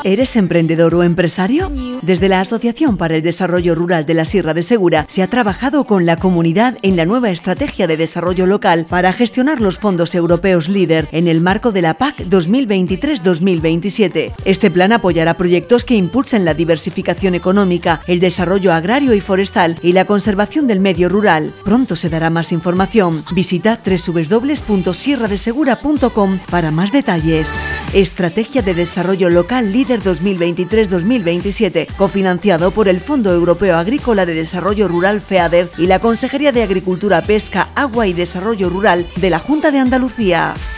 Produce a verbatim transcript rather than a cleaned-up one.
¿Eres emprendedor o empresario? Desde la Asociación para el Desarrollo Rural de la Sierra de Segura se ha trabajado con la comunidad en la nueva estrategia de desarrollo local para gestionar los fondos europeos LEADER en el marco de la P A C dos mil veintitrés dos mil veintisiete. Este plan apoyará proyectos que impulsen la diversificación económica, el desarrollo agrario y forestal y la conservación del medio rural. Pronto se dará más información. Visita doble u doble u doble u punto sierra de segura punto com para más detalles. Estrategia de Desarrollo Local LEADER dos mil veintitrés dos mil veintisiete, cofinanciado por el Fondo Europeo Agrícola de Desarrollo Rural FEADER y la Consejería de Agricultura, Pesca, Agua y Desarrollo Rural de la Junta de Andalucía.